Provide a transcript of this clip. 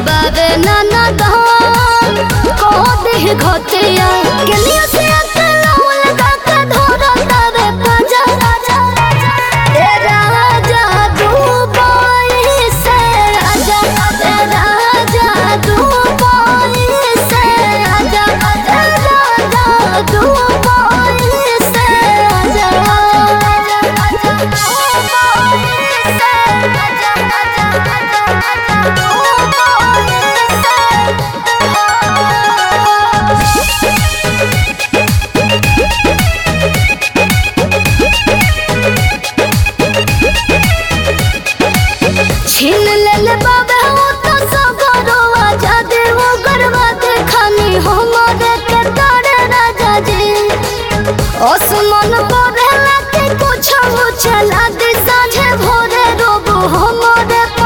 बाबे नाना दान को देह घटिया के लिए से अकेला लगा के धोरा तबे पजा ए राजा दुबई से आजा ए राजा दुबई से आजा ए राजा दुबई से आजा छीन ले बाबे वो तो सगरो आजाद वो गरबा खानी हमारे के तारे राजा जी आसमान पर लगे कुछ चला दे साझे भोरे रोबो हमारे